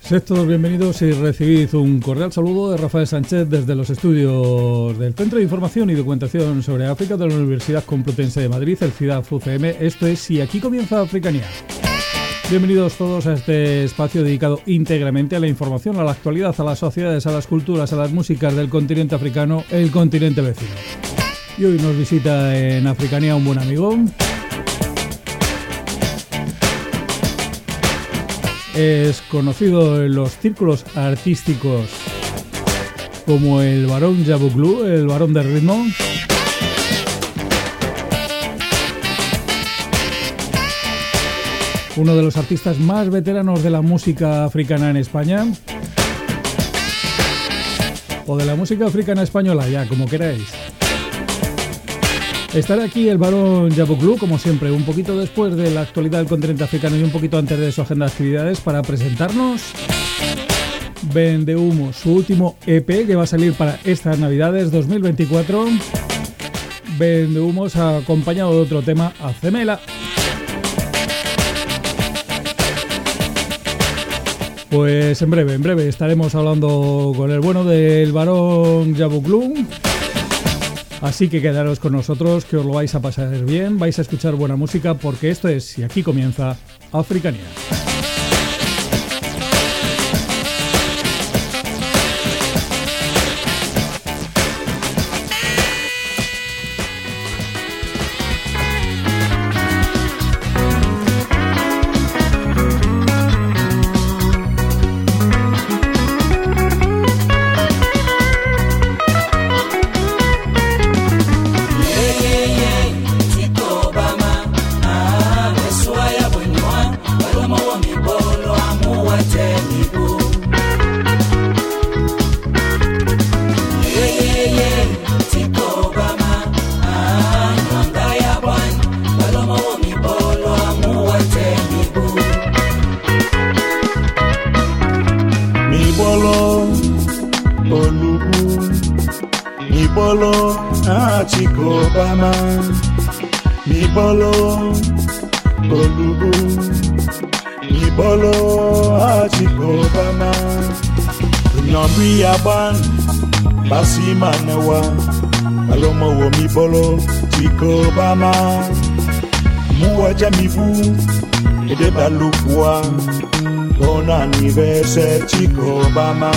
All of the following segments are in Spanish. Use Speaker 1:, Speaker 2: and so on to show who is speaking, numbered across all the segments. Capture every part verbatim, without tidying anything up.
Speaker 1: Sed todos bienvenidos y recibid un cordial saludo de Rafael Sánchez desde los estudios del Centro de Información y Documentación sobre África de la Universidad Complutense de Madrid, el CIDAF U C M. Esto es Y aquí comienza Africanía. Bienvenidos todos a este espacio dedicado íntegramente a la información, a la actualidad, a las sociedades, a las culturas, a las músicas del continente africano, el continente vecino. Y hoy nos visita en Africanía un buen amigo. Es conocido en los círculos artísticos como el Barón Javuglou, el Barón del Ritmo. Uno de los artistas más veteranos de la música africana en España. O de la música africana española, ya como queráis. Estará aquí el Barón Javuglou, como siempre, un poquito después de la actualidad del continente africano y un poquito antes de su agenda de actividades para presentarnos Vende Humo, su último E P que va a salir para estas Navidades dos mil veinticuatro. Vende Humos acompañado de otro tema, Acemela. Pues en breve, en breve estaremos hablando con el bueno del Barón Javuglou. Así que quedaros con nosotros, que os lo vais a pasar bien, vais a escuchar buena música, porque esto es Y aquí comienza Africanía.
Speaker 2: Basimanawa, Alomo wo mi bolo, Chico Bama, Muaja mi bu, Ede balukwa, Bon anniversaire Chico Bama.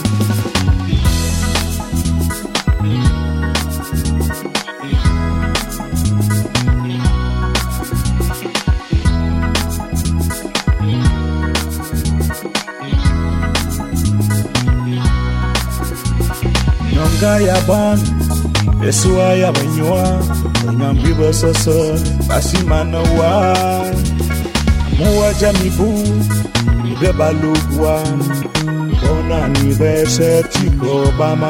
Speaker 2: Gaya ban, Eswaya Benyoa, Nyambiba Sasa, Basimanawa, Muaja Mibu, Bebalugwa, Bon anniversaire Chico Bama.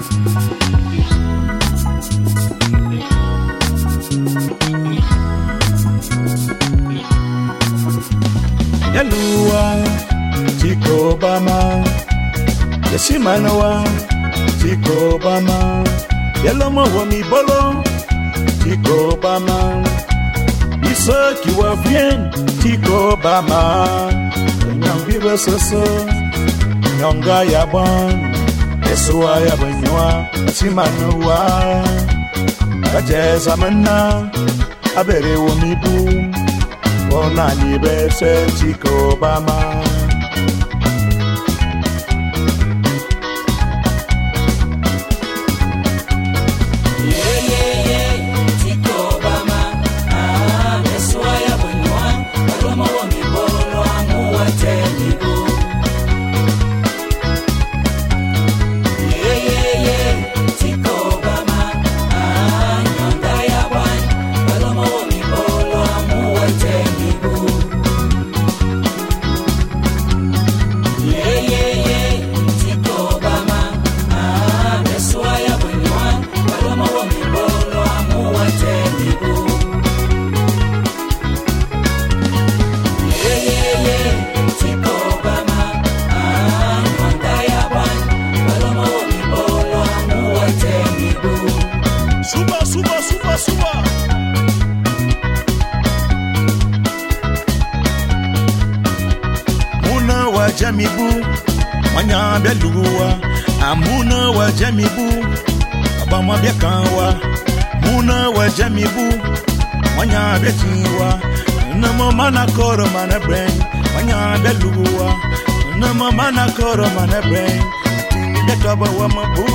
Speaker 2: Yalua, Chico Bama, Basimanawa. Chico Bama, Yalomo wa mi bolo, Chico Bama, Isa qui wa bien, Chico Bama, Nyambiba Sasa, Nyonga Yaban, Eswa Yabanwa, Simanawa, Kajeza Mana, Abere wa mi boom, Bon anniversaire Chico Bama. jamibu Manya beluwa Amuna wa jamibu Abama bekanwa Muna wa jamibu Manya betiwa Nama mana koro mana brain Manya beluwa Nama mana koro mana brain Tingi de toba wa mabu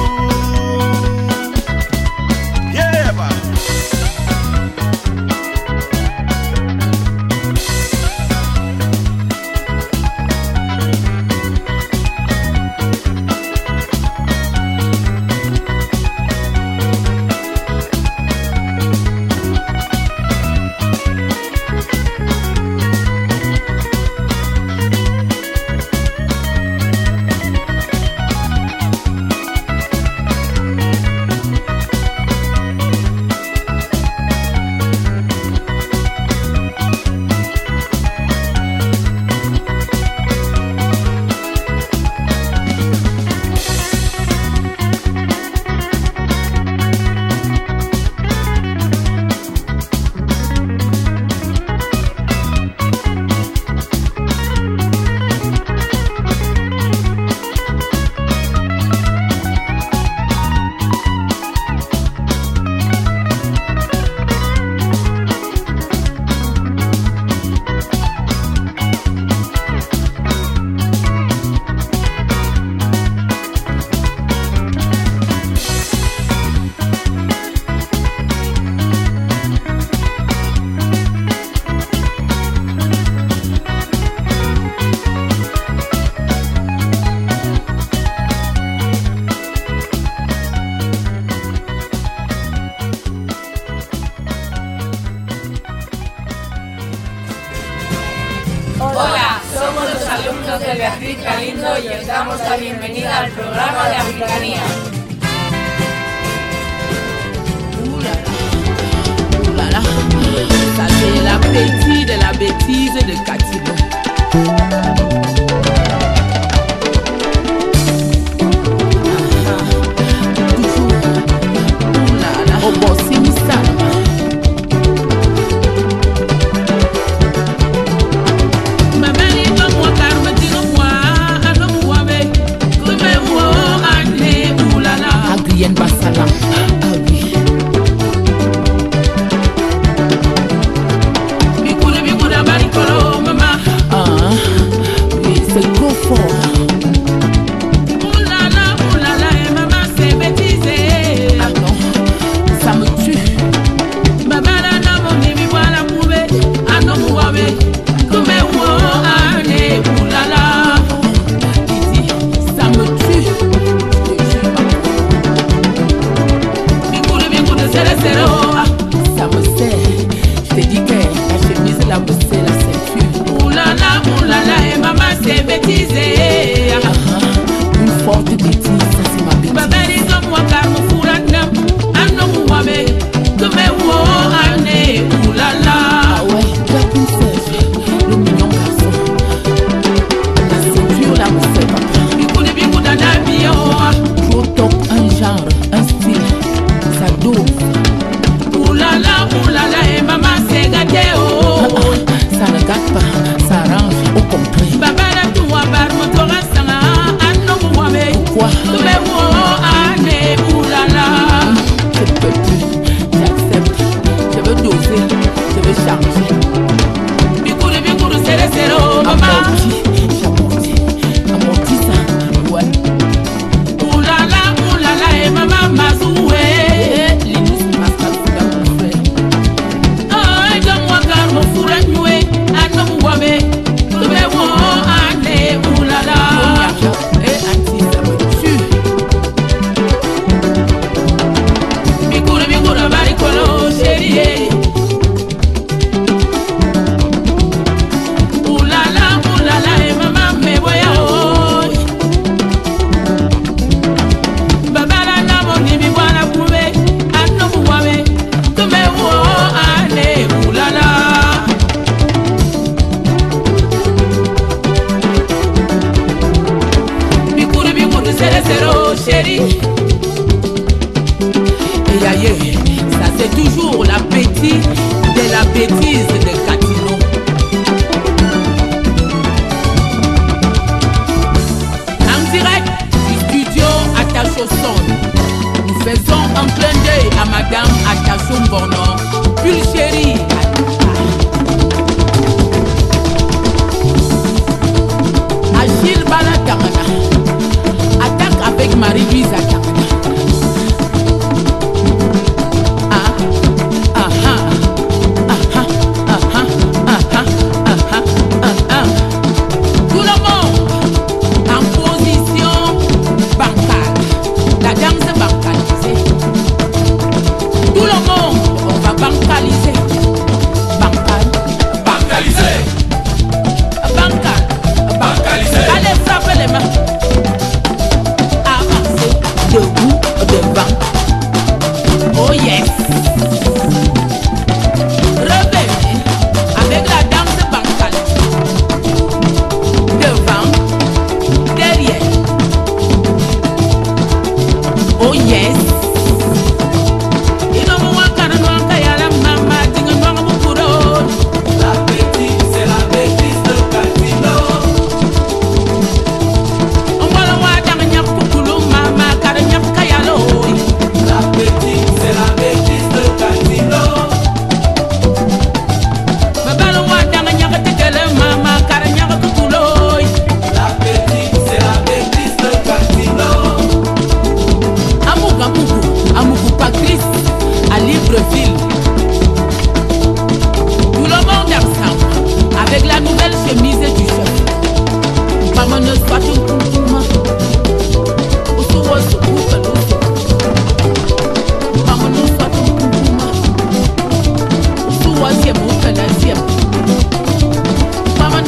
Speaker 2: Yeah ba
Speaker 3: Hola, somos los alumnos de Beatriz Galindo y os damos la bienvenida al programa de Africanía.
Speaker 4: Oulala, ça c'est l'appétit de la bêtise de Catino. Toujours, oulala, oh bon, c'est mystère. Adrienne Bassala, ah oui. Bikoula bikoula barikolo mama. Ah, oui, c'est trop fort. Oulala, oulala, et maman c'est bêtisé. Ah non, ça me tue. Baba la namo ni mi wala mouve, ah non mouave, comme où ane oulala. Didi, ça me tue. Ça me sert, je te dis que la chemise, la mousse et la ceinture. Oulala, oulala, et maman c'est bêtisé. Ah, ah, une forte bêtise, ça c'est ma bêtise. Baba les hommes, moi car mon fourranam, un homme ou ame, comme où ane, oulala. Ah ouais, la princesse, le mignon garçon. La ceinture, la mousse et papa. Bikoune, bikoune, d'habillon. Trop top, un genre, un style, ça dose. Oulala, oulala, et maman c'est gâté, oh. Ah, ah, ça ne gâte pas, ça arrange, au contraire. Baba la toua bar, motora sana, anou mouame. Pourquoi? Mais oh, ane, oulala. Je ne peux plus, j'accepte, je veux doser, je veux changer. Bikourou, bikourou, c'est le zéro, maman. Amorti, j'amorti, amorti ça, ouais. Oulala, oulala, et maman m'a zoué. Et aïe, ça c'est toujours l'appétit de la bêtise de Catino. Faisons un clin d'œil à Madame Atassoum Bornon, Pulchérie. Achille Balatangana, attaque avec Marie-Louise Atangana. Ah, ah, ah, ah, ah, ah, ah, ah, ah, ah, ah. Tout le monde en position bancale, la danse bancalisée. Tout le monde, on va bancaliser. Bancal,
Speaker 5: Bancalisé,
Speaker 4: bancal,
Speaker 5: bancalisé,
Speaker 4: allez frappez les mains. Avancez, debout, devant. Oh yes. Revenez avec la danse bancale. Devant, derrière. Oh yes.
Speaker 5: la bêtise, c'est la bêtise de Casino. La bêtise, c'est la bêtise de Casino. La bêtise, c'est la bêtise de Casino.
Speaker 4: Amouk, amouk, amouk, Patrice, à Libreville. Tout le monde ensemble, avec la nouvelle chemise du chef. Maman ne soit tout koukouma. Ousou, ousou, ousou, ousou. Maman ne soit tout koukouma. Ousou, oisième, ousou, deuxième. Maman,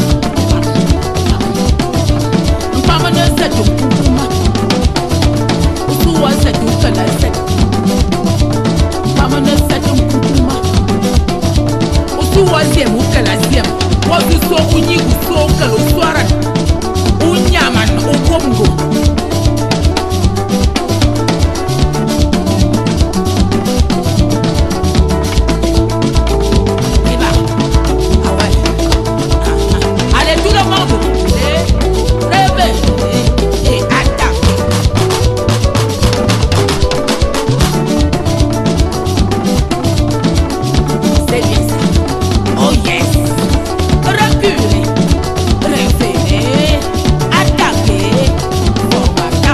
Speaker 4: maman ne soit tout koukouma. Ousou, oisième, ousou, deuxième. Maman ne soit tout koukouma. Ousou, oisième, ousou, deuxième. Ousou, so, unyi, ousou, kalo, soaran. Unyaman, okomgo. Et bah, ah ouais. Ah, ah. Allez, tout le monde. Et, rêvez, et, et attaquez. C'est bien ça. Oh yes. Reculez, revenez, attaquez, formata.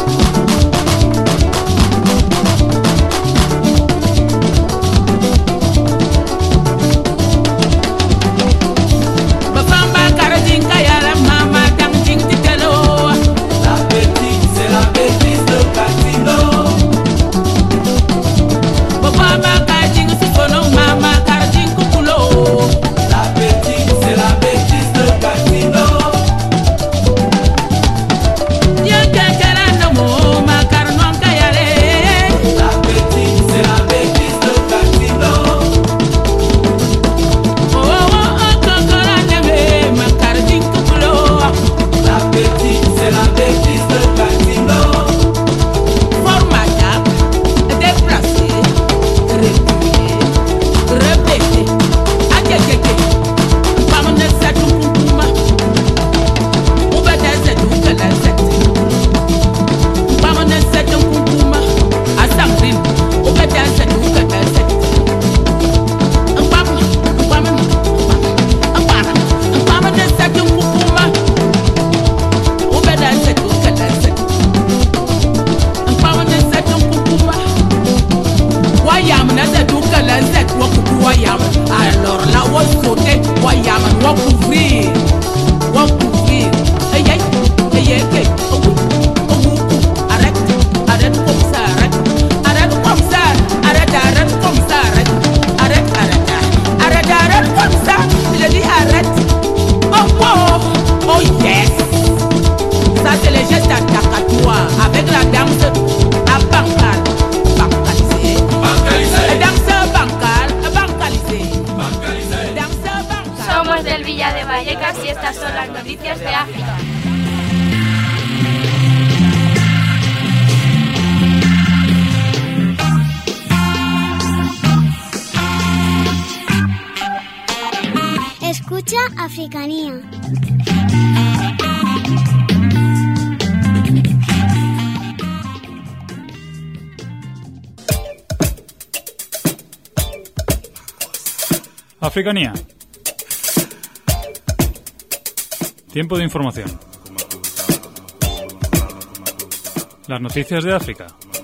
Speaker 4: Bafamba karadin kayala mama dang ding titelo.
Speaker 5: La bêtise, c'est la bêtise de Casino.
Speaker 4: Bafamba karadin sukono mama karadin kukulo.
Speaker 5: La bêtise, c'est la bêtise de Casino.
Speaker 4: Nyankankarano mo makarnon kayale.
Speaker 5: La bêtise, c'est la bêtise de Casino.
Speaker 4: Oh oh oh kankarane me makaradin kukulo.
Speaker 5: La bêtise, c'est la bêtise de Casino.
Speaker 4: Formata, déplacer, reculer, répéter, agéguégué. Maman ne sait tout koukouma. Ou va t'aider tout que la zette. Maman ne sait tout koukouma. À Sandrine, ou va t'aider tout que la zette. Maman, maman, maman, maman ne sait tout koukouma. Ou va t'aider tout que la zette. Maman ne sait tout koukouma. Wayam na se duka la zet wa kuku wayam. Alors là wa sauter wayam wa couvrir, wa couvrir. Hey hey hey hey hey. Oh oh oh. Arrête, arrête comme ça, arrête, arrête comme ça, arrête, arrête comme ça, arrête, arrête, arrête, arrête, arrête comme ça. Je dis arrête. Oh oh oh yes. Ça c'est les gestes attacatoires avec la danse à bancal, bancalisé.
Speaker 5: Bancalisé,
Speaker 4: Danse bancal, bancalisé.
Speaker 5: bancalisé.
Speaker 4: Danse bancal.
Speaker 3: Somos del Villa de Vallecas y estas son las noticias de África.
Speaker 6: Escucha Africanía. Africanía. Tiempo de información. Las noticias de África.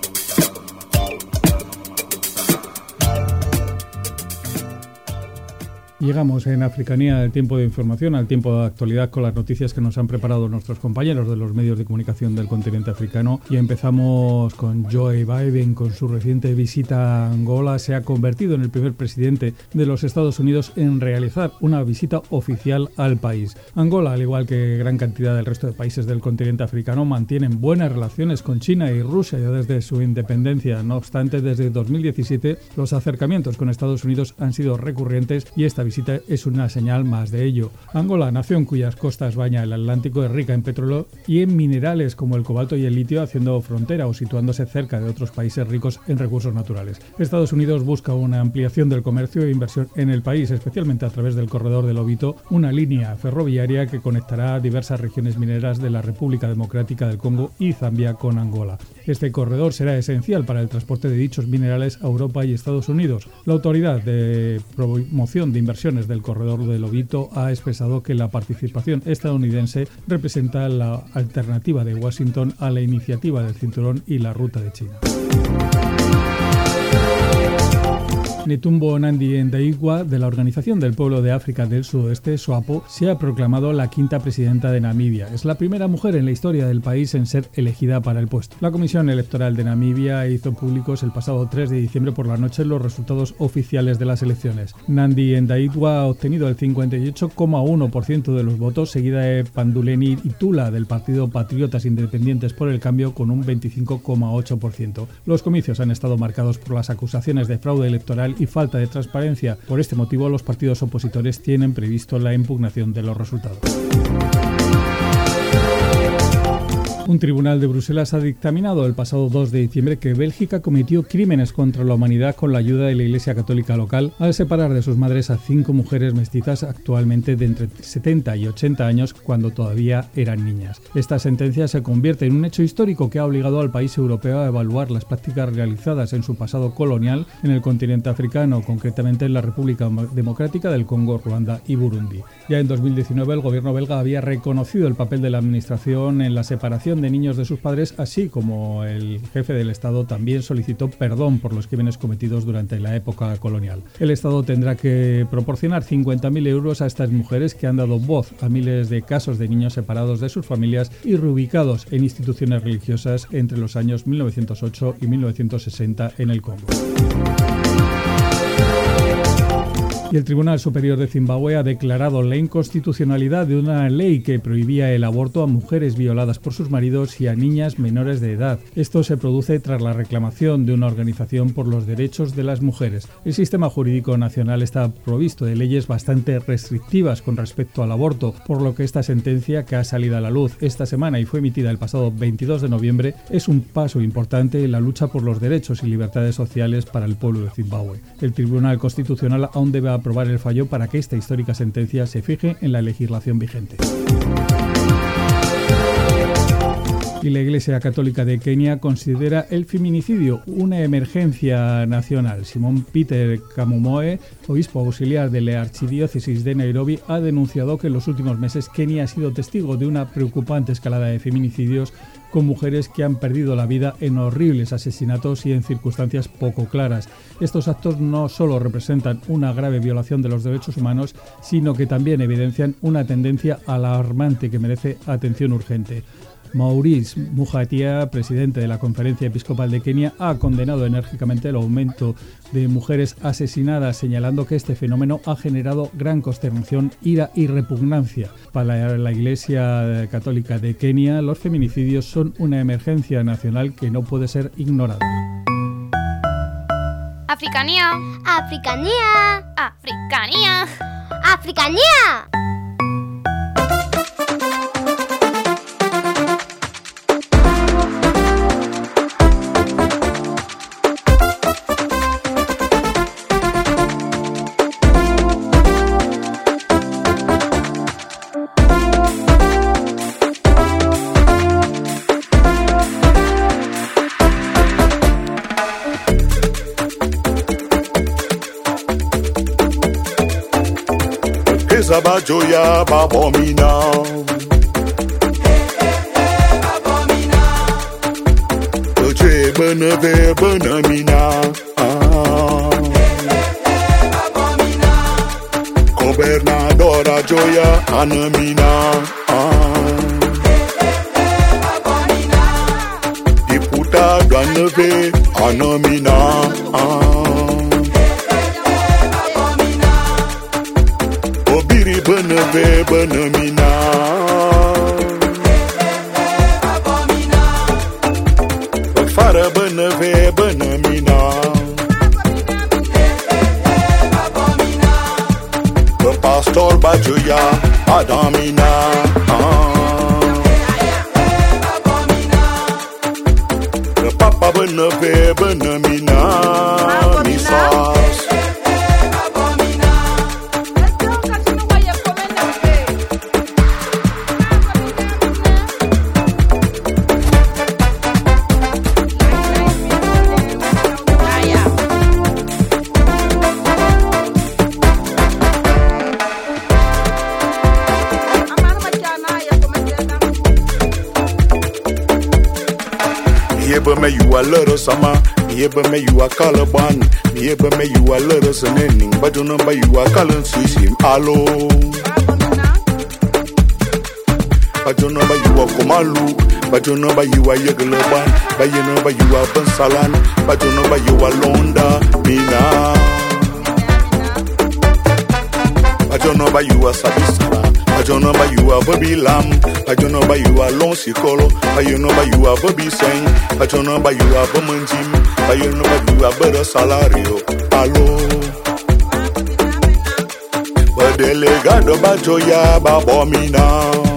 Speaker 1: Llegamos en Africanía al tiempo de información, al tiempo de actualidad con las noticias que nos han preparado nuestros compañeros de los medios de comunicación del continente africano. Y empezamos con Joe Biden. Con su reciente visita a Angola, se ha convertido en el primer presidente de los Estados Unidos en realizar una visita oficial al país. Angola, al igual que gran cantidad del resto de países del continente africano, mantienen buenas relaciones con China y Rusia ya desde su independencia. No obstante, desde dos mil diecisiete los acercamientos con Estados Unidos han sido recurrentes y esta visita es una señal más de ello. Angola, nación cuyas costas baña el Atlántico, es rica en petróleo y en minerales como el cobalto y el litio, haciendo frontera o situándose cerca de otros países ricos en recursos naturales. Estados Unidos busca una ampliación del comercio e inversión en el país, especialmente a través del corredor del Lobito, una línea ferroviaria que conectará diversas regiones mineras de la República Democrática del Congo y Zambia con Angola. Este corredor será esencial para el transporte de dichos minerales a Europa y Estados Unidos. La Autoridad de Promoción de Inversiones del corredor del Lobito ha expresado que la participación estadounidense representa la alternativa de Washington a la iniciativa del Cinturón y la Ruta de China. Netumbo Nandi Ndaitwah, de la Organización del Pueblo de África del Sudoeste, SWAPO, se ha proclamado la quinta presidenta de Namibia. Es la primera mujer en la historia del país en ser elegida para el puesto. La Comisión Electoral de Namibia hizo públicos el pasado tres de diciembre por la noche los resultados oficiales de las elecciones. Nandi Ndaitwah ha obtenido el cincuenta y ocho coma uno por ciento de los votos, seguida de Panduleni Itula, del Partido Patriotas Independientes por el Cambio, con un veinticinco coma ocho por ciento. Los comicios han estado marcados por las acusaciones de fraude electoral y falta de transparencia. Por este motivo, los partidos opositores tienen previsto la impugnación de los resultados. Un tribunal de Bruselas ha dictaminado el pasado dos de diciembre que Bélgica cometió crímenes contra la humanidad con la ayuda de la Iglesia Católica local al separar de sus madres a cinco mujeres mestizas actualmente de entre setenta y ochenta años cuando todavía eran niñas. Esta sentencia se convierte en un hecho histórico que ha obligado al país europeo a evaluar las prácticas realizadas en su pasado colonial en el continente africano, concretamente en la República Democrática del Congo, Ruanda y Burundi. Ya en dos mil diecinueve el gobierno belga había reconocido el papel de la administración en la separación de niños de sus padres, así como el jefe del Estado también solicitó perdón por los crímenes cometidos durante la época colonial. El Estado tendrá que proporcionar cincuenta mil euros a estas mujeres que han dado voz a miles de casos de niños separados de sus familias y reubicados en instituciones religiosas entre los años mil novecientos ocho y mil novecientos sesenta en el Congo. Y el Tribunal Superior de Zimbabue ha declarado la inconstitucionalidad de una ley que prohibía el aborto a mujeres violadas por sus maridos y a niñas menores de edad. Esto se produce tras la reclamación de una organización por los derechos de las mujeres. El sistema jurídico nacional está provisto de leyes bastante restrictivas con respecto al aborto, por lo que esta sentencia, que ha salido a la luz esta semana y fue emitida el pasado veintidós de noviembre, es un paso importante en la lucha por los derechos y libertades sociales para el pueblo de Zimbabue. El Tribunal Constitucional aún debe aprobar el fallo para que esta histórica sentencia se fije en la legislación vigente. Y la Iglesia Católica de Kenia considera el feminicidio una emergencia nacional. Simón Peter Kamumoe, obispo auxiliar de la Archidiócesis de Nairobi, ha denunciado que en los últimos meses Kenia ha sido testigo de una preocupante escalada de feminicidios con mujeres que han perdido la vida en horribles asesinatos y en circunstancias poco claras. Estos actos no solo representan una grave violación de los derechos humanos, sino que también evidencian una tendencia alarmante que merece atención urgente. Maurice Muhatia, presidente de la Conferencia Episcopal de Kenia, ha condenado enérgicamente el aumento de mujeres asesinadas, señalando que este fenómeno ha generado gran consternación, ira y repugnancia. Para la Iglesia Católica de Kenia, los feminicidios son una emergencia nacional que no puede ser ignorada.
Speaker 7: Africanía.
Speaker 8: Africanía.
Speaker 7: Africanía.
Speaker 8: Africanía.
Speaker 2: Teresa Bajoya Babomina. Oche beneve benamina. Gobernadora Joya Anamina. Diputado Aneve Anamina. Obiri beneve benamina. Fara beneve benamina. Pastor Bajoya Adamina. Papa beneve benamina. Misas. Yeba me you a little sama, yeba me you a calaban, yeba me you a little sanin, but you know by you a calan swishim alo. But you know by you a komalu, but you know by you a yagalaban, but you know by you a bansalan, but you know by you a londa, mina. But you know by you a sabisala. I don't know by you a baby lamb. I don't know by you a long sikolo. I you know by you a baby sing. I don't know by you a woman gym. I you know by you a better salario. Hello. But delegado Bajoya Babomina.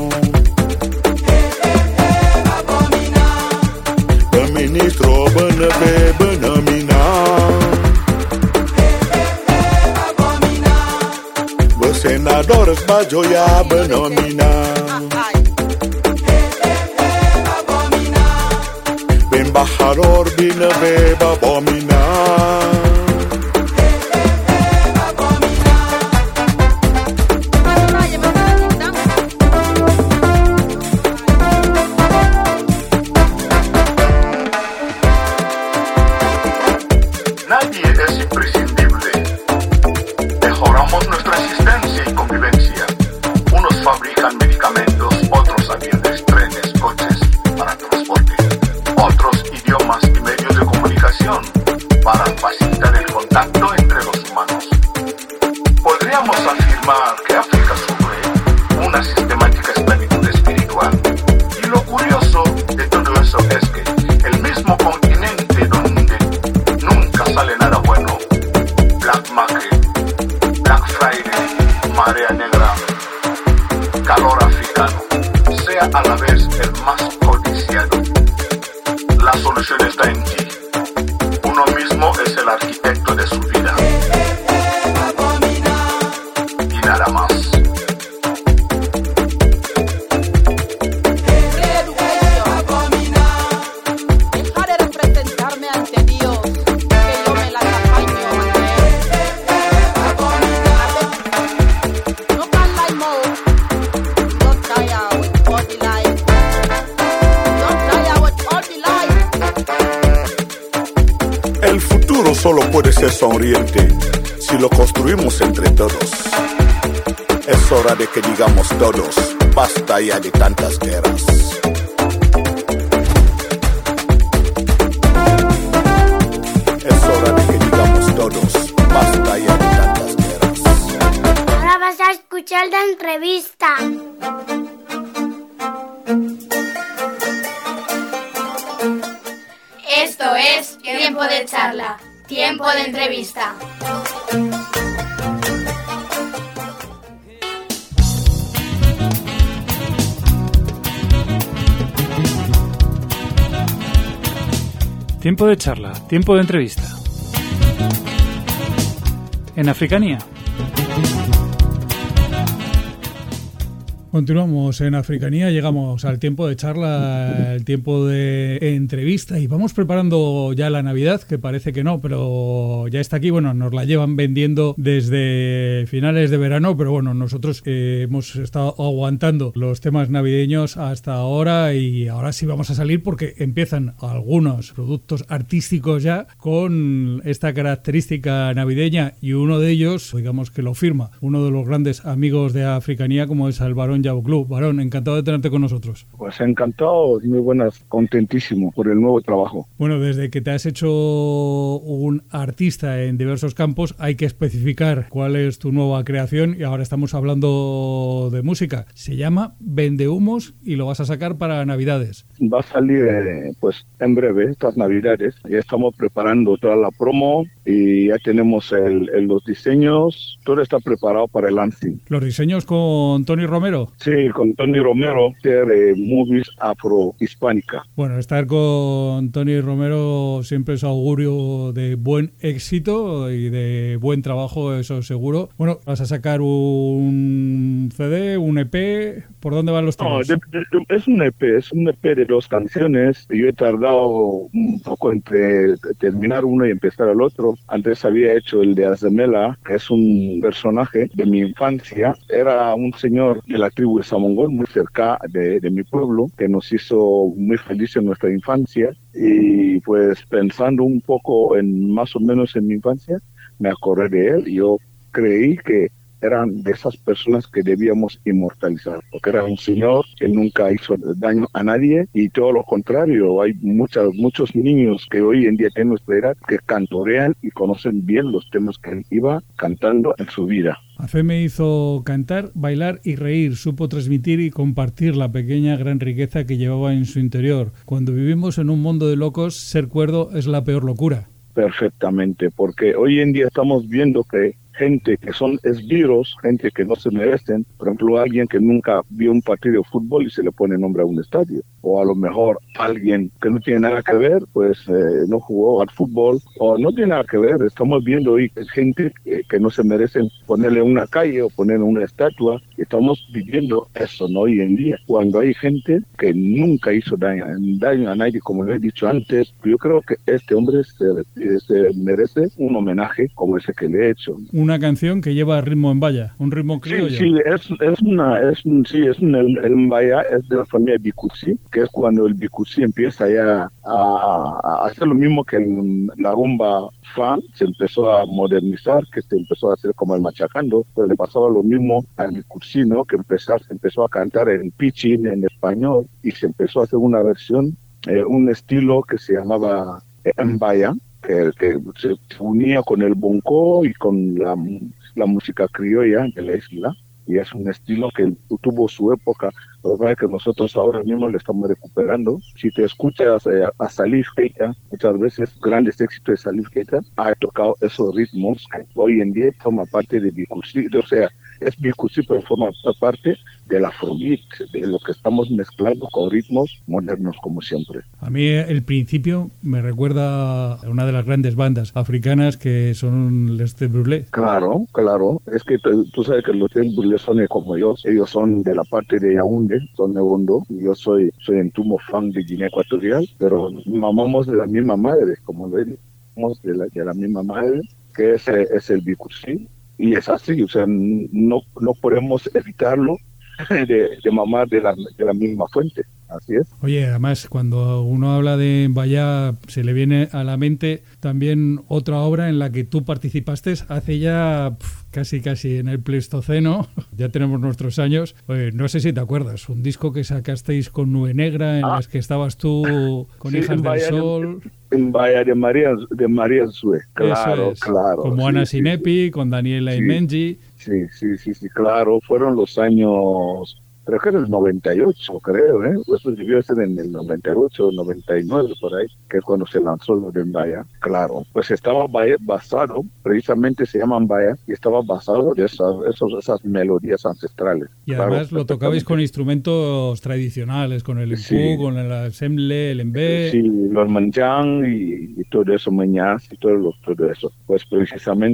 Speaker 2: The ministro Beneve Benamina. Senadores Bajoya Benamina. Embajador Beneve Babomina. Nadie es imprescindible. Mejoramos nuestra existencia y convivencia. Unos fabrican medicamentos, otros aviones, trenes, coches para transporte, otros idiomas y medios de comunicación para facilitar el contacto entre los humanos. Podríamos afirmar que África sufre una sistemática esclavitud espiritual. Y lo curioso de todo eso es que el mismo continente donde nunca sale nada bueno, Black Market, Black Friday, Marea Negra, calor africano, sea a la vez el más codiciado. La solución está en ti. Uno mismo es el arquitecto de su vida. Y nada más. El futuro solo puede ser sonriente si lo construimos entre todos. Es hora de que digamos todos, basta ya de tantas guerras. Es hora de que digamos todos, basta ya de tantas guerras.
Speaker 8: Ahora vas a escuchar la entrevista.
Speaker 3: Esto es Tiempo de Charla, Tiempo de Entrevista.
Speaker 6: Tiempo de charla, tiempo de entrevista. En Africanía.
Speaker 1: Continuamos en Africanía, llegamos al tiempo de charla, el tiempo de entrevista y vamos preparando ya la Navidad, que parece que no, pero ya está aquí. Bueno, nos la llevan vendiendo desde finales de verano, pero bueno, nosotros eh, hemos estado aguantando los temas navideños hasta ahora y ahora sí vamos a salir porque empiezan algunos productos artísticos ya con esta característica navideña y uno de ellos, digamos que lo firma uno de los grandes amigos de Africanía como es el Barón Yabu Club. Barón, encantado de tenerte con nosotros.
Speaker 9: Pues encantado, muy buenas, contentísimo por el nuevo trabajo.
Speaker 1: Bueno, desde que te has hecho un artista en diversos campos, hay que especificar cuál es tu nueva creación y ahora estamos hablando de música. Se llama Vendehumos y lo vas a sacar para Navidades.
Speaker 9: Va a salir eh, pues en breve, estas Navidades. Ya estamos preparando toda la promo y ya tenemos el, el, los diseños, todo está preparado para el launching.
Speaker 1: ¿Los diseños con Tony Romero?
Speaker 9: Sí, con Tony Romero, de Movies Afro-Hispánica.
Speaker 1: Bueno, estar con Tony Romero siempre es augurio de buen éxito y de buen trabajo, eso seguro. Bueno, vas a sacar un C D, un E P, ¿por dónde van los tiros?
Speaker 9: No, de, de, es un E P, es un E P de dos canciones. Yo he tardado un poco entre terminar uno y empezar el otro. Antes había hecho el de Azemela, que es un personaje de mi infancia. Era un señor de la tribu de Samongol, muy cerca de, de mi pueblo, que nos hizo muy felices en nuestra infancia. Y pues pensando un poco en más o menos en mi infancia, me acordé de él y yo creí que eran de esas personas que debíamos inmortalizar, porque era un señor que nunca hizo daño a nadie y todo lo contrario, hay muchas, muchos niños que hoy en día tienen nuestra edad que cantorean y conocen bien los temas que él iba cantando en su vida.
Speaker 1: A fe me hizo cantar, bailar y reír, supo transmitir y compartir la pequeña gran riqueza que llevaba en su interior. Cuando vivimos en un mundo de locos, ser cuerdo es la peor locura.
Speaker 9: Perfectamente, porque hoy en día estamos viendo que gente que son esbirros, gente que no se merecen, por ejemplo, alguien que nunca vio un partido de fútbol y se le pone nombre a un estadio, o a lo mejor alguien que no tiene nada que ver, pues eh, no jugó al fútbol, o no tiene nada que ver. Estamos viendo hoy gente que, que no se merecen ponerle una calle o ponerle una estatua. Estamos viviendo eso, ¿no? Hoy en día, cuando hay gente que nunca hizo daño, daño a nadie, como lo he dicho antes, yo creo que este hombre se, se merece un homenaje como ese que le he hecho.
Speaker 1: Una canción que lleva ritmo en vaya, un ritmo criollo.
Speaker 9: Sí, sí, es, es una, es un, sí, es un, el, el mbaya es de la familia Bikusi, que es cuando el Bikusi empieza ya a, a hacer lo mismo que el, la rumba fan, se empezó a modernizar, que se empezó a hacer como el machacando, pero le pasaba lo mismo al Bikusi, ¿no? Que empezó, se empezó a cantar en pidgin, en español, y se empezó a hacer una versión, eh, un estilo que se llamaba mbaya, Que, que se unía con el bongo y con la, la música criolla de la isla, y es un estilo que tuvo su época, lo que pasa es que nosotros ahora mismo lo estamos recuperando. Si te escuchas eh, a Salif Keita, muchas veces grandes éxitos de Salif Keita ha tocado esos ritmos que hoy en día forma parte de Bikusi, o sea, es Bikusi pero forma parte del afrobeat, de lo que estamos mezclando con ritmos modernos como siempre.
Speaker 1: A mí el principio me recuerda a una de las grandes bandas africanas que son Les Têtes Brûlées.
Speaker 9: Claro, claro, es que tú, tú sabes que los Têtes Brûlées son como ellos, ellos son de la parte de Yaoundé, son de Ondo, y yo soy, soy en Tumo fan de Guinea Ecuatorial, pero mamamos de la misma madre, como ven, mamamos de la, de la misma madre, que es, es el Bikusi, y es así, o sea, no, no podemos evitarlo de, de mamar de la, de la misma fuente. Así es.
Speaker 1: Oye, además, cuando uno habla de Mbaya, se le viene a la mente también otra obra en la que tú participaste hace ya pf, casi casi en el Pleistoceno, ya tenemos nuestros años. Oye, no sé si te acuerdas, un disco que sacasteis con Nube Negra, en ah. las que estabas tú con sí, Hijas del Sol.
Speaker 9: En Mbaya de María de María Zue, claro, es, claro.
Speaker 1: Como sí, Ana sí, Sinepi, sí. con Daniela sí, Imengi.
Speaker 9: Sí, sí, sí, sí, claro, fueron los años... Creo que en el noventa y ocho, creo, ¿eh? Eso debió ser en el noventa y ocho, noventa y nueve, por ahí, que es cuando se lanzó lo de Mbaya. Claro, pues estaba basado, precisamente se llama Mbaya, y estaba basado en esas, esas, esas melodías ancestrales.
Speaker 1: Y además
Speaker 9: claro,
Speaker 1: lo tocabais con instrumentos tradicionales, con el empú, sí. con el ensemble, el embé.
Speaker 9: Sí, los manjang y, y todo eso, meñas y todo, lo, todo eso. Pues precisamente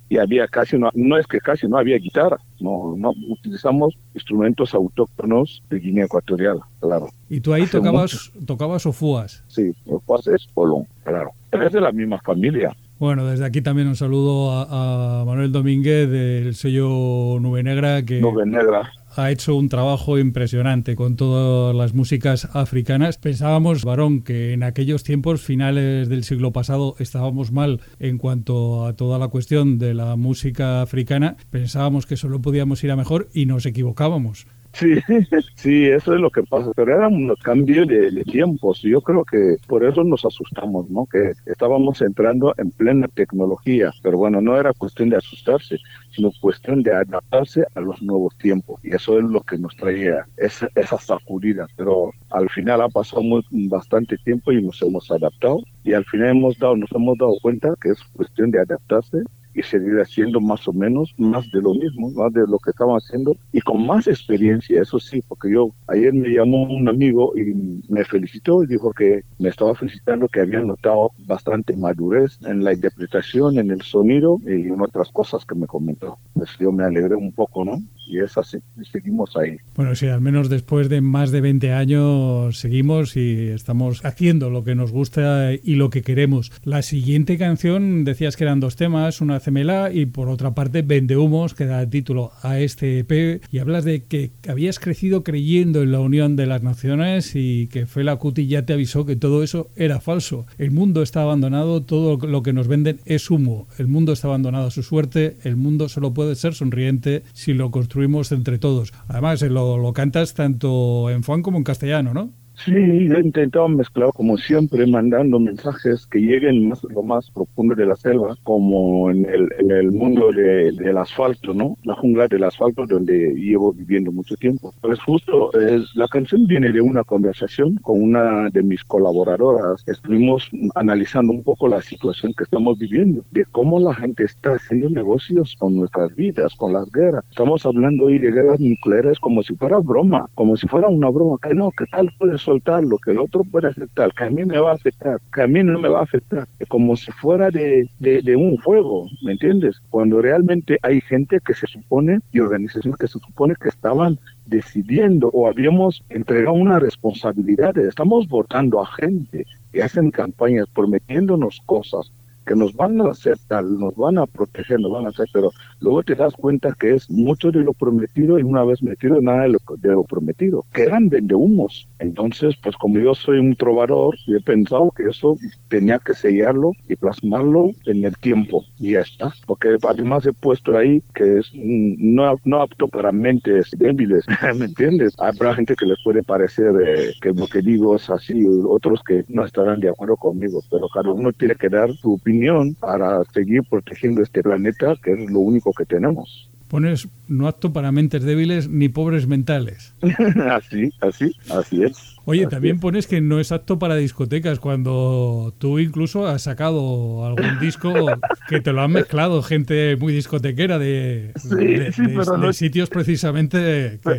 Speaker 9: y había casi, no, no es que casi no había guitarra, no, no utilizamos instrumentos autóctonos de Guinea Ecuatorial, claro.
Speaker 1: ¿Y tú ahí
Speaker 9: Hace
Speaker 1: tocabas,
Speaker 9: mucho.
Speaker 1: tocabas ofúas?
Speaker 9: Sí, ofúas es polón, claro. Es de la misma familia.
Speaker 1: Bueno, desde aquí también un saludo a, a Manuel Domínguez del sello Nube Negra, que
Speaker 9: Nube Negra.
Speaker 1: ha hecho un trabajo impresionante con todas las músicas africanas. Pensábamos, Barón, que en aquellos tiempos finales del siglo pasado estábamos mal en cuanto a toda la cuestión de la música africana. Pensábamos que solo podíamos ir a mejor y nos equivocábamos.
Speaker 9: Sí, sí, eso es lo que pasa, pero era un cambio de, de tiempos. Yo creo que por eso nos asustamos, ¿no? Que estábamos entrando en plena tecnología, pero bueno, no era cuestión de asustarse, sino cuestión de adaptarse a los nuevos tiempos, y eso es lo que nos traía esa, esa sacudida, pero al final ha pasado muy, bastante tiempo y nos hemos adaptado, y al final hemos dado, nos hemos dado cuenta que es cuestión de adaptarse y seguir haciendo más o menos más de lo mismo, más de lo que estaban haciendo y con más experiencia, eso sí, porque yo ayer me llamó un amigo y me felicitó y dijo que me estaba felicitando que había notado bastante madurez en la interpretación, en el sonido y en otras cosas que me comentó. Pues yo me alegré un poco, ¿no? Y es así, y seguimos ahí.
Speaker 1: Bueno, sí, al menos después de más de veinte años seguimos y estamos haciendo lo que nos gusta y lo que queremos. La siguiente canción, decías que eran dos temas, una Cemela y por otra parte Vendehumos, que da título a este E P, y hablas de que habías crecido creyendo en la unión de las naciones y que Fela Kuti ya te avisó que todo eso era falso. El mundo está abandonado, todo lo que nos venden es humo. El mundo está abandonado a su suerte, el mundo solo puede ser sonriente si lo construimos entre todos. Además, lo, lo cantas tanto en funk como en castellano, ¿no?
Speaker 9: Sí, yo he intentado mezclar como siempre, mandando mensajes que lleguen más lo más profundo de la selva, como en el, en el mundo de, del asfalto, ¿no? La jungla del asfalto donde llevo viviendo mucho tiempo. Pues justo, es, la canción viene de una conversación con una de mis colaboradoras. Estuvimos analizando un poco la situación que estamos viviendo, de cómo la gente está haciendo negocios con nuestras vidas, con las guerras. Estamos hablando hoy de guerras nucleares como si fuera broma, como si fuera una broma, que no, que tal puede soltar lo que el otro puede aceptar, que a mí me va a afectar, que a mí no me va a afectar, como si fuera de, de, de un juego, ¿me entiendes? Cuando realmente hay gente que se supone, y organizaciones que se supone que estaban decidiendo o habíamos entregado una responsabilidad, estamos votando a gente que hacen campañas prometiéndonos cosas que nos van a hacer tal, nos van a proteger, nos van a hacer, pero luego te das cuenta que es mucho de lo prometido y una vez metido nada de lo, de lo prometido, que eran vendehumos. Entonces, pues como yo soy un trovador, he pensado que eso tenía que sellarlo y plasmarlo en el tiempo, y ya está, porque además he puesto ahí que es no, no apto para mentes débiles, ¿me entiendes? Habrá gente que les puede parecer eh, que lo que digo es así, otros que no estarán de acuerdo conmigo, pero cada uno tiene que dar su opinión para seguir protegiendo este planeta, que es lo único que tenemos.
Speaker 1: Pones no apto para mentes débiles ni pobres mentales.
Speaker 9: así, así, así es.
Speaker 1: Oye,
Speaker 9: así
Speaker 1: también
Speaker 9: es.
Speaker 1: pones que no es apto para discotecas, cuando tú incluso has sacado algún disco que te lo han mezclado gente muy discotequera de,
Speaker 9: sí,
Speaker 1: de,
Speaker 9: sí,
Speaker 1: de,
Speaker 9: pero
Speaker 1: de
Speaker 9: no,
Speaker 1: sitios precisamente que...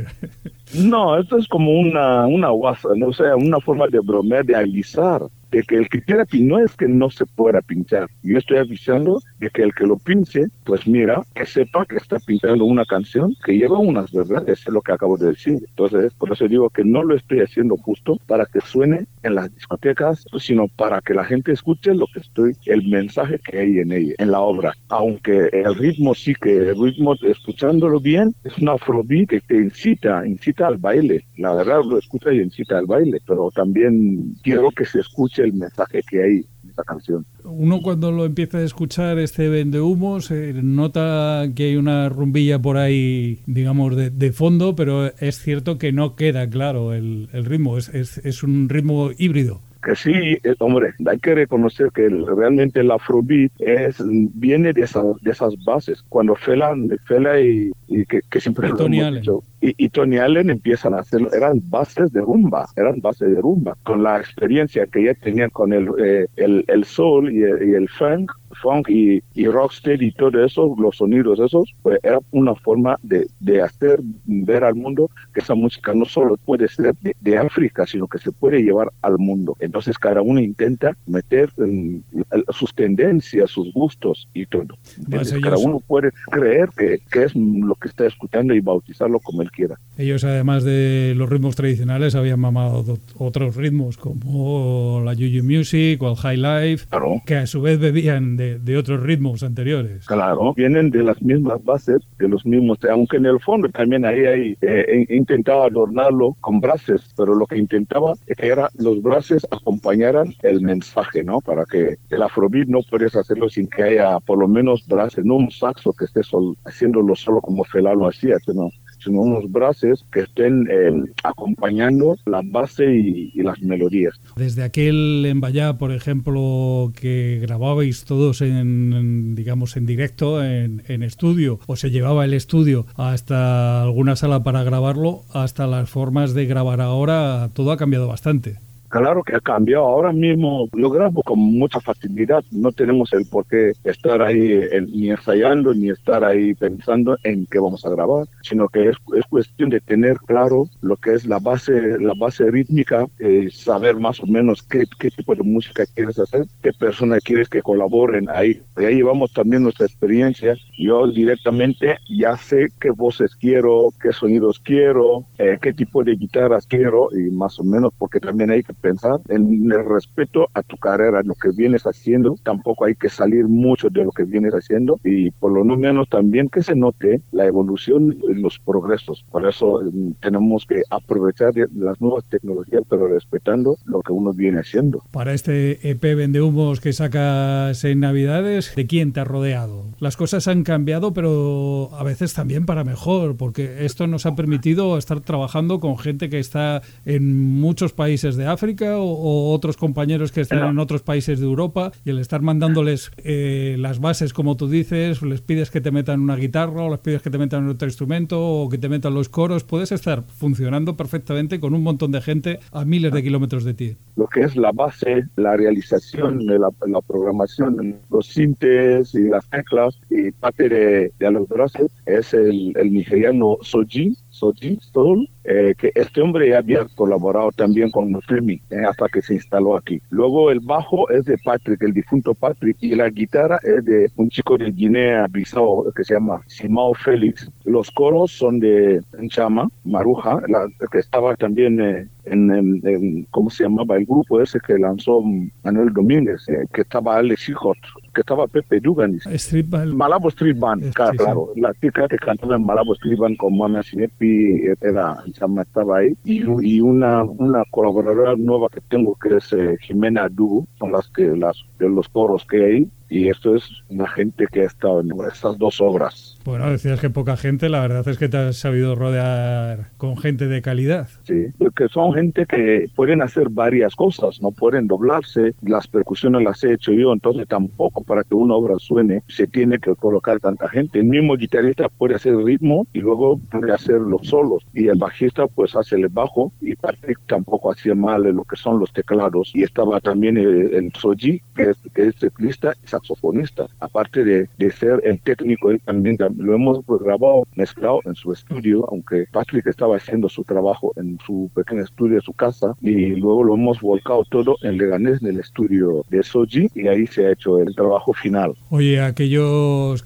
Speaker 9: No, esto es como una, una guasa, ¿no? O sea, una forma de bromear, de avisar, de que el que quiera pinchar, no es que no se pueda pinchar. Yo estoy avisando de que el que lo pinche, pues mira, que sepa que está pintando una canción que lleva unas verdades, es lo que acabo de decir. Entonces, por eso digo que no lo estoy haciendo justo para que suene en las discotecas, sino para que la gente escuche lo que estoy, el mensaje que hay en ella, en la obra. Aunque el ritmo sí que, el ritmo, escuchándolo bien, es un afrobeat que te incita, incita al baile. La verdad lo escucha y incita al baile, pero también quiero que se escuche el mensaje que hay en esta canción.
Speaker 1: Uno cuando lo empieza a escuchar, este Vendehumos, eh, nota que hay una rumbilla por ahí, digamos, de, de fondo, pero es cierto que no queda claro el, el ritmo, es, es, es un ritmo híbrido.
Speaker 9: Que sí, eh, hombre, hay que reconocer que el, realmente el afrobeat es, viene de, esa, de esas bases. Cuando Fela, Fela y, y que, que siempre
Speaker 1: y
Speaker 9: lo
Speaker 1: Tony
Speaker 9: hemos
Speaker 1: Allen.
Speaker 9: dicho, y, y Tony Allen empiezan a hacerlo, eran bases de rumba, eran bases de rumba. Con la experiencia que ya tenían con el, eh, el, el soul y el, y el funk, funk y, y rocksteady y todo eso, los sonidos esos, pues era una forma de, de hacer ver al mundo que esa música no solo puede ser de, de África, sino que se puede llevar al mundo. Entonces cada uno intenta meter um, sus tendencias, sus gustos y todo. Entonces,
Speaker 1: ellos,
Speaker 9: cada uno puede creer que, que es lo que está escuchando y bautizarlo como él quiera.
Speaker 1: Ellos, además de los ritmos tradicionales, habían mamado otros ritmos como la Juju Music o el High Life,
Speaker 9: claro,
Speaker 1: que a su vez bebían de, de otros ritmos anteriores.
Speaker 9: Claro, vienen de las mismas bases, de los mismos, aunque en el fondo también ahí, ahí eh, intentaba adornarlo con brases, pero lo que intentaba era los brases acompañaran el mensaje, ¿no? Para que el afrobeat no puedes hacerlo sin que haya por lo menos brases, no un saxo que esté sol, haciéndolo solo como Fela lo hacía, sino sino unos brases que estén eh, acompañando la base y, y las melodías.
Speaker 1: Desde aquel Embayá, por ejemplo, que grababais todos en, en digamos, en directo, en, en estudio, o se llevaba el estudio hasta alguna sala para grabarlo, hasta las formas de grabar ahora, todo ha cambiado bastante.
Speaker 9: Claro que ha cambiado. Ahora mismo lo grabo con mucha facilidad. No tenemos el por qué estar ahí el, ni ensayando ni estar ahí pensando en qué vamos a grabar, sino que es, es cuestión de tener claro lo que es la base, la base rítmica, eh, saber más o menos qué, qué tipo de música quieres hacer, qué personas quieres que colaboren ahí. Y ahí llevamos también nuestra experiencia. Yo directamente ya sé qué voces quiero, qué sonidos quiero, eh, qué tipo de guitarras quiero y más o menos, porque también hay que pensar en el respeto a tu carrera, lo que vienes haciendo. Tampoco hay que salir mucho de lo que vienes haciendo y por lo menos también que se note la evolución y los progresos. Por eso eh, tenemos que aprovechar las nuevas tecnologías, pero respetando lo que uno viene haciendo.
Speaker 1: Para este E P Vendehumos que sacas en Navidades, ¿de quién te has rodeado? Las cosas han cambiado, pero a veces también para mejor, porque esto nos ha permitido estar trabajando con gente que está en muchos países de África o, o otros compañeros que están no. en otros países de Europa, y el estar mandándoles eh, las bases, como tú dices, les pides que te metan una guitarra o les pides que te metan otro instrumento o que te metan los coros, puedes estar funcionando perfectamente con un montón de gente a miles de kilómetros de ti.
Speaker 9: Lo que es la base, la realización de la, la programación, los sintes y las teclas y parte de, de los brazos es el, el nigeriano Soji, Soji Soul, eh, que este hombre ya había colaborado también con Muslimi eh, hasta que se instaló aquí. Luego el bajo es de Patrick, el difunto Patrick, y la guitarra es de un chico de Guinea-Bissau que se llama Simao Félix. Los coros son de Nchama Maruja, la, que estaba también eh, en, en, en, ¿cómo se llamaba? El grupo ese que lanzó Manuel Domínguez, eh, que estaba Alex Hijot, que estaba Pepe Dugan.
Speaker 1: Street Band.
Speaker 9: Malabo Street Band,
Speaker 1: sí,
Speaker 9: claro,
Speaker 1: sí.
Speaker 9: claro. La chica que cantaba en Malabo Street Band con Mama Sinepi era, estaba ahí. Y, y una, una colaboradora nueva que tengo que es eh, Jimena Du, son las que las de los coros que hay. Y esto es una gente que ha estado en estas dos obras.
Speaker 1: Bueno, decías que poca gente, la verdad es que te has sabido rodear con gente de calidad.
Speaker 9: Sí, porque son gente que pueden hacer varias cosas, no pueden doblarse, las percusiones las he hecho yo, entonces tampoco para que una obra suene se tiene que colocar tanta gente. El mismo guitarrista puede hacer ritmo y luego puede hacer los solos, y el bajista pues hace el bajo, y Patrick tampoco hacía mal lo que son los teclados, y estaba también el, el Soji, que es, que es teclista y saxofonista, aparte de, de ser el técnico, él también lo hemos grabado, mezclado en su estudio, aunque Patrick estaba haciendo su trabajo en su pequeño estudio de su casa, y luego lo hemos volcado todo en Leganés, en el estudio de Soji, y ahí se ha hecho el trabajo final.
Speaker 1: Oye, aquellos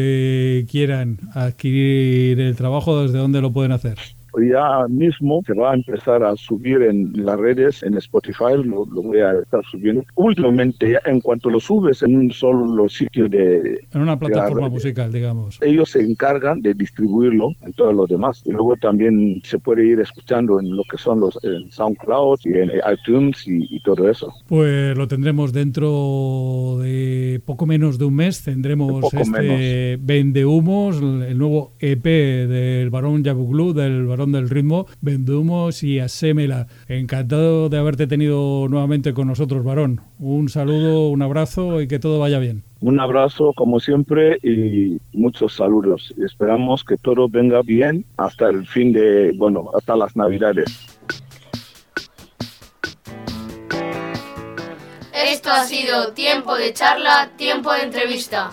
Speaker 1: que quieran adquirir el trabajo, ¿desde dónde lo pueden hacer?
Speaker 9: Ya mismo se va a empezar a subir en las redes, en Spotify, lo, lo voy a estar subiendo. Últimamente, ya en cuanto lo subes en un solo sitio de...
Speaker 1: En una plataforma musical, digamos.
Speaker 9: Ellos se encargan de distribuirlo en todos los demás. Y luego también se puede ir escuchando en lo que son los en SoundCloud y en iTunes y, y todo eso.
Speaker 1: Pues lo tendremos dentro de poco menos de un mes. Tendremos este Vendehumos, el nuevo E P del Barón Yabuglu, del Barón del Ritmo, Vendehumos y Asémela. Encantado de haberte tenido nuevamente con nosotros, Barón. Un saludo, un abrazo y que todo vaya bien.
Speaker 9: Un abrazo como siempre y muchos saludos. Esperamos que todo venga bien hasta el fin de, bueno, hasta las Navidades.
Speaker 3: Esto ha sido Tiempo de Charla, Tiempo de Entrevista.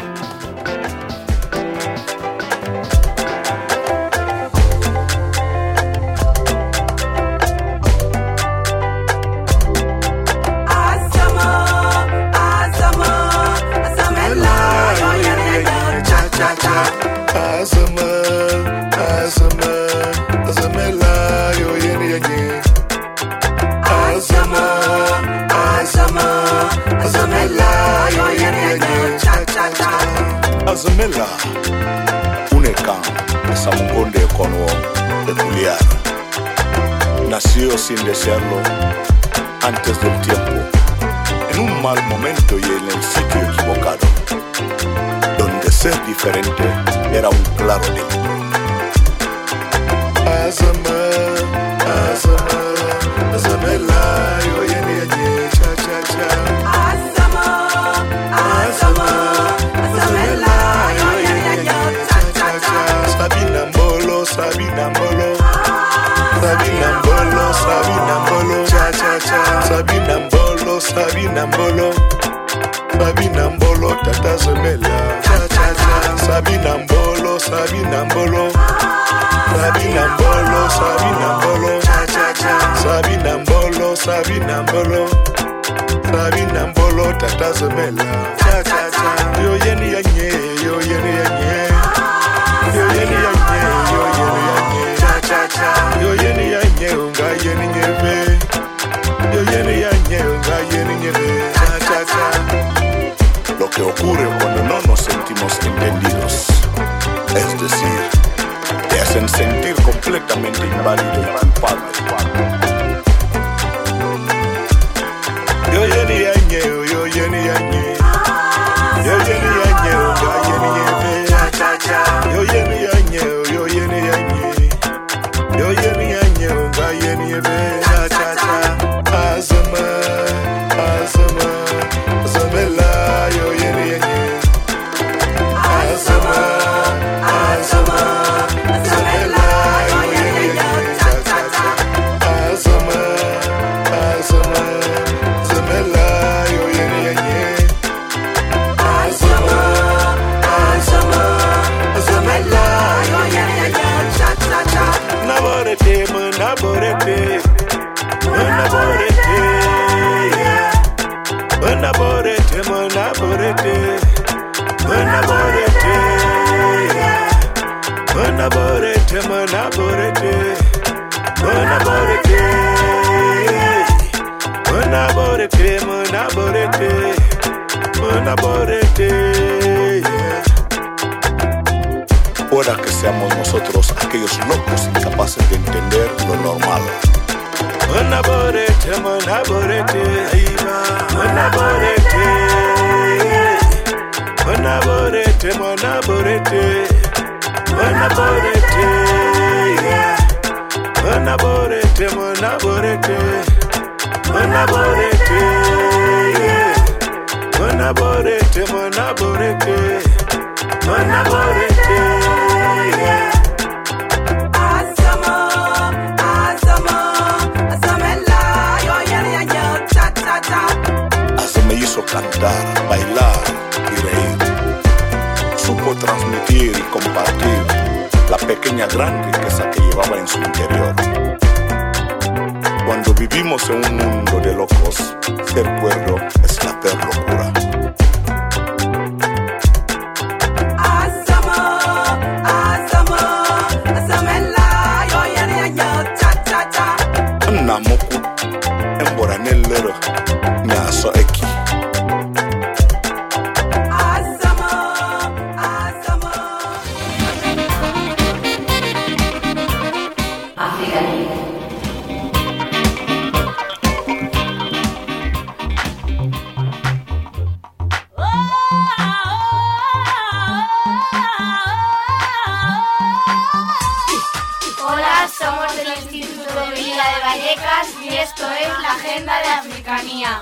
Speaker 10: Azama, azama, azamela, yo yeni yeni. Azama, azama, azamela, yo yeni yeni. Cha cha cha.
Speaker 2: Azamela, unekan, esa mungonde econo peculiar. Nació sin desearlo antes del tiempo, en un mal momento y en el sitio equivocado, donde ser diferente era un claro delito.
Speaker 10: Azama, azama, azamela, yo yeni yeni, cha cha cha.
Speaker 4: Azama, azama, azamela, yo yeni yeni, cha cha cha.
Speaker 10: Sabina mbolo, Sabina mbolo, Sabina mbolo, Sabina mbolo, cha cha cha. Sabina mbolo, Sabina mbolo, Sabina mbolo, tata Zamela, cha cha cha. Sabina mbolo, Sabina mbolo, Sabina mbolo, Sabina mbolo, cha cha cha. Sabina mbolo, Sabina mbolo, Sabina mbolo, tata Zamela, cha cha cha. Yo yeni yanye, yo yeni yanye, yo yeni yanye, yo yeni yanye, cha cha cha. Yo yeni yanye, unga yeni nyeve, yo yeni yanye, unga yeni nyeve, cha cha cha.
Speaker 2: Lo que ocurre cuando no nos sentimos entendidos, es decir, te hacen sentir completamente inválido y culpable.
Speaker 10: Yo yeni yanye, yo yeni yanye, yo yeni yanye, unga yeni nyeve, cha cha cha. Yo yeni yanye, yo yeni yanye, yo yeni yanye, unga yeni nyeve, cha cha cha. Azama, azama, azamela, yo yeni yanye. Azama, azama, azamela, yo yeni yanye, cha cha cha. Azama, azama, azamela, yo yeni yanye. Azama, azama, azamela, yo yeni yanye, cha cha cha. Naborete, naborete, naborete, yeah. Naborete, naborete, naborete, yeah. Naborete, naborete, naborete, yeah. Naborete, naborete, naborete, yeah.
Speaker 2: Pueda que seamos nosotros aquellos locos incapaces de entender lo normal.
Speaker 10: Naborete, naborete, naborete, naborete, naborete, naborete, naborete, naborete, naborete, naborete, naborete, naborete.
Speaker 4: Azama, azama, azamela, yo yeni yeni, cha cha cha.
Speaker 2: Así me hizo cantar, bailar y reír. Supo transmitir y compartir la pequeña gran riqueza que llevaba en su interior. Cuando vivimos en un mundo de locos, ser cuerdo es la peor locura.
Speaker 4: Azama, azama, azamela, yo yeni yeni, cha cha cha.
Speaker 2: Namoku, emboranelero, nyaso eki.
Speaker 4: Azama, azama.
Speaker 3: África Libre.
Speaker 8: Hola, somos del Instituto de Villa de Vallecas y esto es la Agenda de Africanía.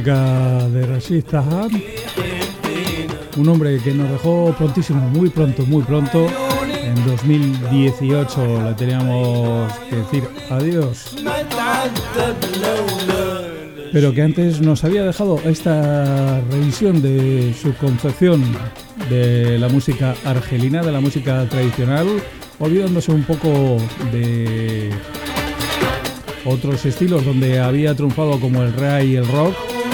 Speaker 1: música de Rashid Taha, un hombre que nos dejó prontísimo, muy pronto, muy pronto. En dos mil dieciocho le teníamos que decir adiós, pero que antes nos había dejado esta revisión de su concepción de la música argelina, de la música tradicional, olvidándose un poco de otros estilos donde había triunfado como el reggae y el rock.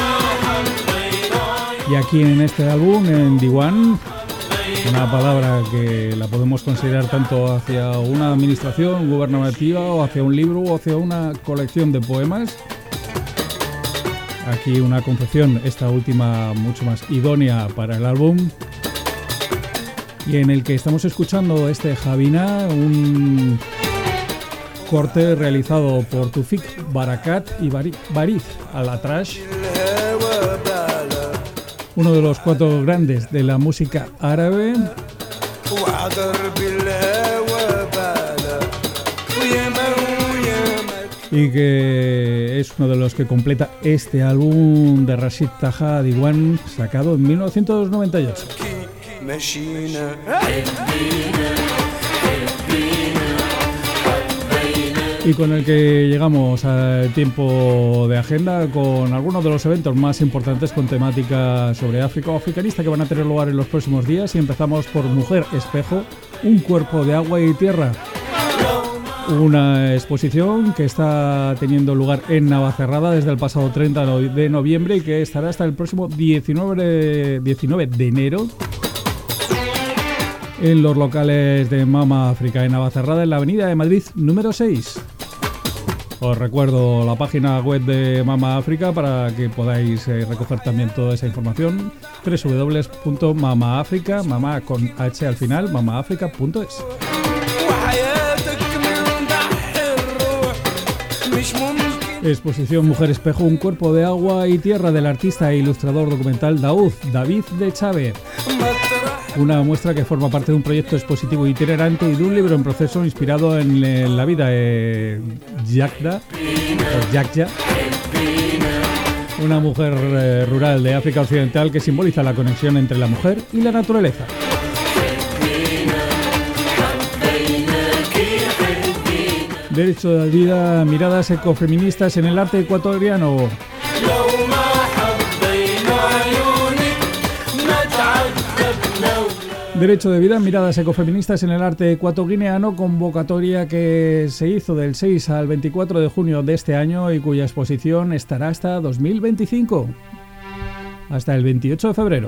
Speaker 1: Y aquí en este álbum, en Diwan, una palabra que la podemos considerar tanto hacia una administración gubernativa o hacia un libro o hacia una colección de poemas. Aquí una concepción, esta última mucho más idónea para el álbum, y en el que estamos escuchando este Javina, un corte realizado por Tufik Barakat y Bariz Al-Atrash, uno de los cuatro grandes de la música árabe, y que es uno de los que completa este álbum de Rashid Taha Diwan, sacado en mil novecientos noventa y ocho. Y con el que llegamos al tiempo de agenda con algunos de los eventos más importantes con temática sobre África o africanista que van a tener lugar en los próximos días. Y empezamos por Mujer Espejo, un cuerpo de agua y tierra. Una exposición que está teniendo lugar en Navacerrada desde el pasado treinta de noviembre y que estará hasta el próximo diecinueve de enero en los locales de Mama África en Navacerrada, en la avenida de Madrid número seis. Os recuerdo la página web de Mama África para que podáis eh, recoger también toda esa información: doble u doble u doble u punto mama africa, mama con h al final, mama africa punto es. Exposición Mujer Espejo, un cuerpo de agua y tierra, del artista e ilustrador documental Daoud David de Chávez. Una muestra que forma parte de un proyecto expositivo itinerante y de un libro en proceso inspirado en la vida de Yakda, o Yakya, una mujer eh, rural de África Occidental que simboliza la conexión entre la mujer y la naturaleza. Derecho de vida, miradas ecofeministas en el arte ecuatoriano. Derecho de vida, miradas ecofeministas en el arte ecuatoguineano, convocatoria que se hizo del seis al veinticuatro de junio de este año y cuya exposición estará hasta dos mil veinticinco, hasta el veintiocho de febrero.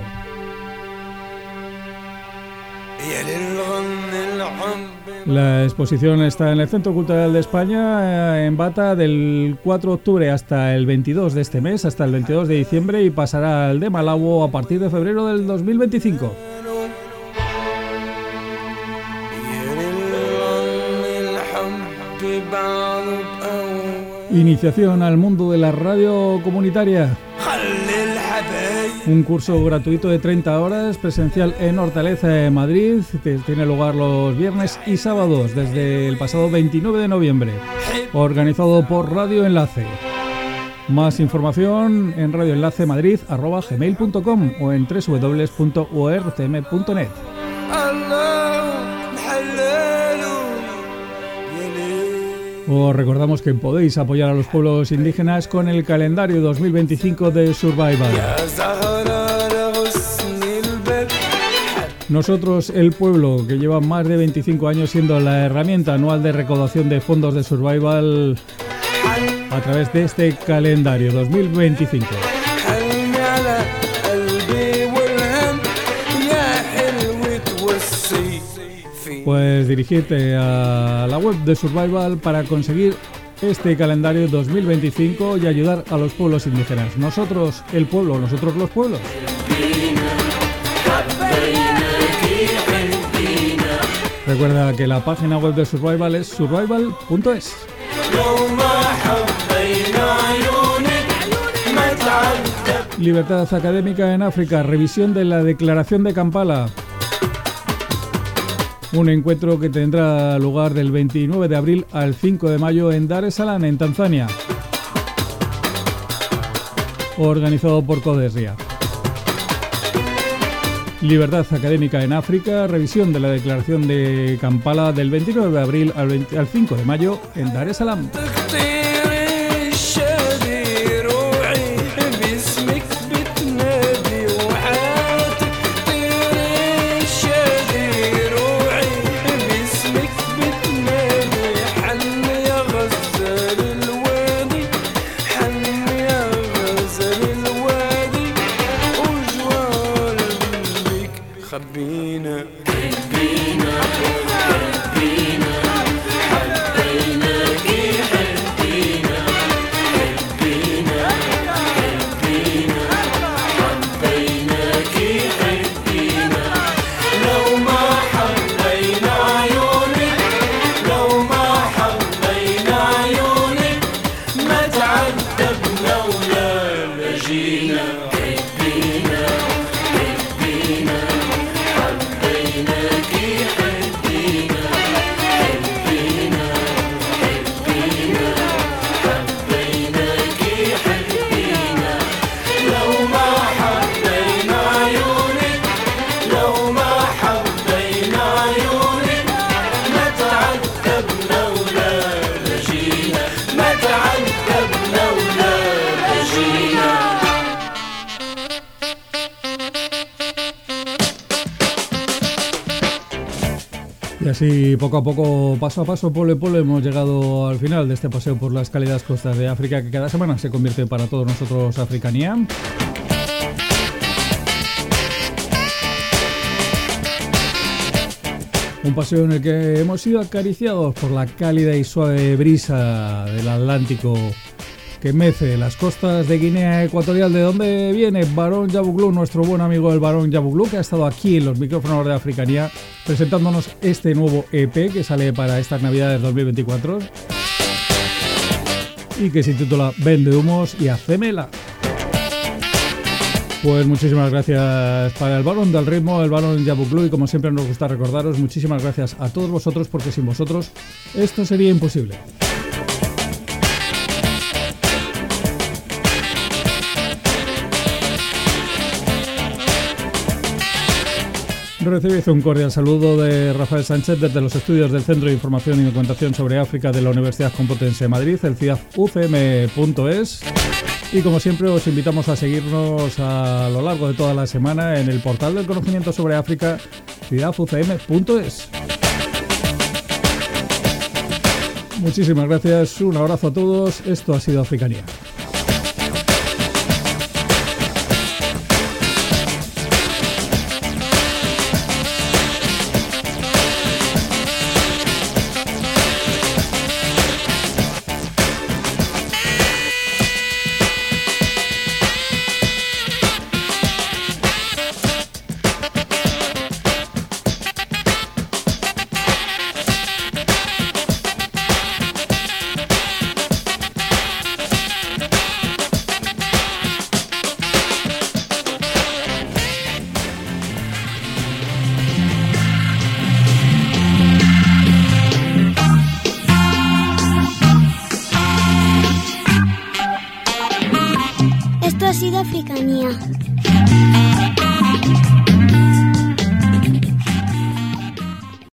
Speaker 1: La exposición está en el Centro Cultural de España, en Bata, del cuatro de octubre hasta el veintidós de este mes, hasta el veintidós de diciembre, y pasará al de Malabo a partir de febrero del dos mil veinticinco. Iniciación al mundo de la radio comunitaria. Un curso gratuito de treinta horas, presencial en Hortaleza, en Madrid, que tiene lugar los viernes y sábados desde el pasado veintinueve de noviembre. Organizado por Radio Enlace. Más información en radioenlacemadrid arroba gmail punto com o en doble u doble u doble u punto u r c m punto net. Os recordamos que podéis apoyar a los pueblos indígenas con el calendario dos mil veinticinco de Survival. Nosotros, el pueblo, que lleva más de veinticinco años siendo la herramienta anual de recaudación de fondos de Survival a través de este calendario dos mil veinticinco. Pues dirigirte a la web de Survival para conseguir este calendario dos mil veinticinco y ayudar a los pueblos indígenas. Nosotros, el pueblo, nosotros los pueblos. Recuerda que la página web de Survival es survival punto es. Libertad académica en África, revisión de la Declaración de Kampala. Un encuentro que tendrá lugar del veintinueve de abril al cinco de mayo en Dar es Salaam, en Tanzania. organizado por Codesria. Libertad académica en África, revisión de la declaración de Kampala del veintinueve de abril al, veinte, al cinco de mayo en Dar es Salaam. Y así, poco a poco, paso a paso, polo a polo, hemos llegado al final de este paseo por las cálidas costas de África, que cada semana se convierte para todos nosotros Africanía. Un paseo en el que hemos sido acariciados por la cálida y suave brisa del Atlántico que mece las costas de Guinea Ecuatorial, de donde viene Barón Yabuglu, nuestro buen amigo el Barón Yabuglu, que ha estado aquí en los micrófonos de Africanía presentándonos este nuevo E P que sale para estas navidades dos mil veinticuatro y que se titula Vende humos y hacémela. Pues muchísimas gracias para el Barón del ritmo, el Barón Yabuglu, y como siempre nos gusta recordaros, muchísimas gracias a todos vosotros, porque sin vosotros esto sería imposible. Recibid un cordial saludo de Rafael Sánchez desde los estudios del Centro de Información y Documentación sobre África de la Universidad Complutense de Madrid, el C I A F U C M punto es. Y como siempre os invitamos a seguirnos a lo largo de toda la semana en el portal del conocimiento sobre África, C I A F U C M punto es. Muchísimas gracias, un abrazo a todos, esto ha sido Africanía.
Speaker 11: Esto ha sido Africanía.